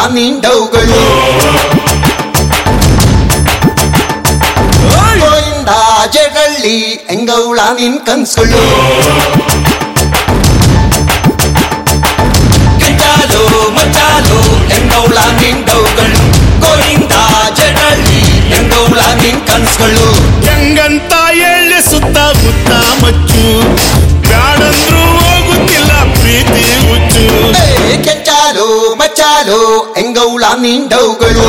ನಿಂಡವುಗಳು ಗೋವಿಂದ ಜಡಳ್ಳಿ ಎಂಗೌಳ ನಿನ್ ಕನ್ಸುಗಳು ಕೆಂಚಾಲು ಮಚಾಲು ಎಂಗೌಳ ನಿಂಡವುಗಳು ಗೋವಿಂದ ಜಡಳ್ಳಿ ಎಂಗೌಳ ನಿನ್ ಕನ್ಸುಗಳು ಹೆಂಗಂತ ಹೇಳಿ ಸುತ್ತ ಮುತ್ತ ಮಚ್ಚು ಬ್ಯಾಡಂದ್ರು ಹೋಗುತ್ತಿಲ್ಲ ಪ್ರೀತಿ ಹುಚ್ಚು ಕೆಂಚಾಲು ಮಚಾಲು ಎಂಗೌಳ ನಿಂಡವುಗಳು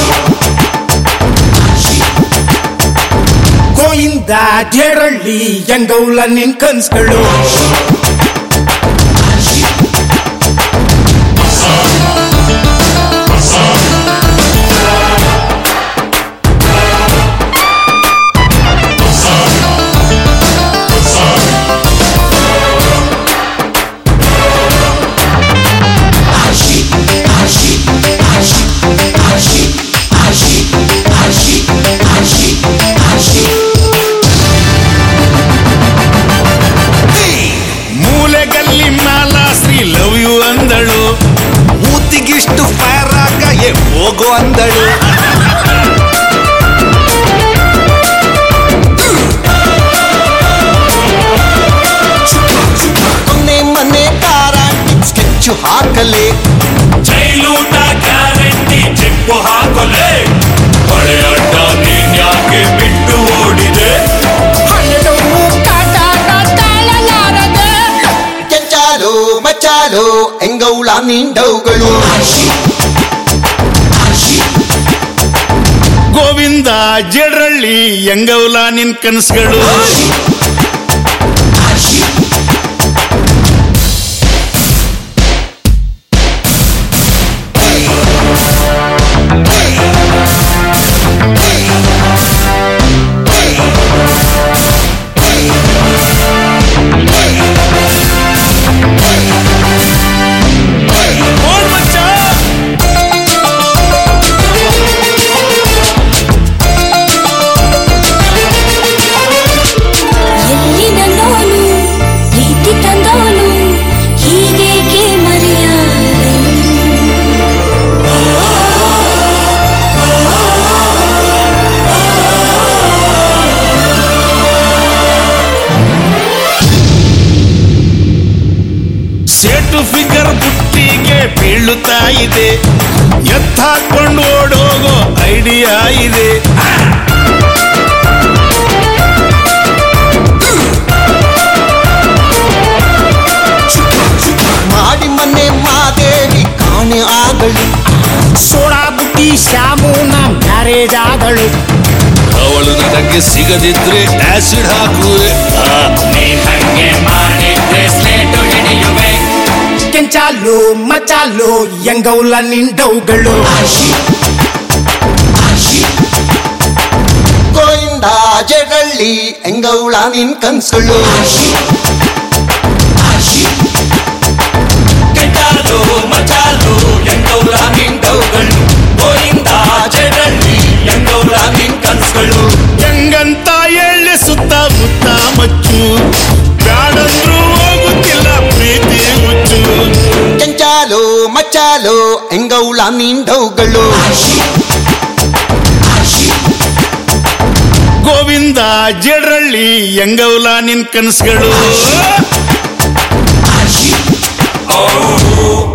ಗೋವಿಂದ ಜೇರಳ್ಳಿ ಎಂಗೌಳ ನಿನ್ ಕನ್ಸುಗಳು ಮೂಲೆಗಲ್ಲಿ ಮಾಲಾಶ್ರೀ ಲವ್ ಯು ಅಂದಳು ಮೂತಿಗಿಷ್ಟು ಫೈರ್ ಆಗ ಹೋಗು ಅಂದಳು ಮೊನ್ನೆ ಮೊನ್ನೆ ಕಾರಾಂಟಿ ಸ್ಕೆಚ್ಚು ಹಾಕಲೆ ಜೈಲೂಟ ಗ್ಯಾರಂಟಿ ಚಿಪ್ಪು ಹಾಕಲೆ ಹಳೆ ಅಡ್ಡ ನೀನ್ ಯಾಕೆ ಬಿಟ್ಟು ಓಡಿದೆ ಕೆಂಚಾಲು ಮಚಾಲು ಎಂಗೌಳ ನಿಂಡವುಗಳು ಗೋವಿಂದ ಜಡಳ್ಳಿ ಎಂಗೌಲ ನಿನ್ ಕನಸುಗಳು ಸೇಟು ಫಿಗರ್ ಬುಟ್ಟಿಗೆ ಬೀಳುತ್ತಾ ಇದೆ ಎತ್ತಾಕೊಂಡು ಓಡೋಗೋ ಐಡಿಯಾ ಇದೆ ಮಾಡಿ ಮೊನ್ನೆ ಮಾದೇವಿ ಕಾಣೆ ಆಗಲಿ ಸೋಡಾ ಬುಟ್ಟಿ ಶ್ಯಾಮುನ ಮ್ಯಾರೇಜ್ ಆದಳು ಅವಳು ನನಗೆ ಸಿಗದಿದ್ರೆ ಆಸಿಡ್ ಹಾಕುವೆ ಕೆಂಚಾಲು ಮಚಾಲು ಎಂಗೌಳ ನಿಂಡವುಗಳು ಗೋವಿಂದ ಜಡಳ್ಳಿ ಎಂಗೌಳ ನಿನ್ ಕನ್ಸುಗಳು ಕೆಂಚಾಲು ಮಚಾಲು ಎಂಗೌಳ ನಿಂಡವುಗಳು ಗೋವಿಂದ ಜಡಳ್ಳಿ ಎಂಗೌಳ ನಿನ್ ಕನ್ಸುಗಳು ಹೆಂಗಂತ ಹೇಳಿ ಸುತ್ತ ಮುತ್ತ ಮಚ್ಚು ಬ್ಯಾಡಂದ್ರು ಹೋಗುತ್ತಿಲ್ಲ ಪ್ರೀತಿ ಹುಚ್ಚು ಕೆಂಚಾಲು ಮಚಾಲು ಎಂಗೌಳ ನಿಂಡವುಗಳು ಗೋವಿಂದ ಜಡಳ್ಳಿ ಎಂಗೌಲ ನಿನ್ ಕನಸುಗಳು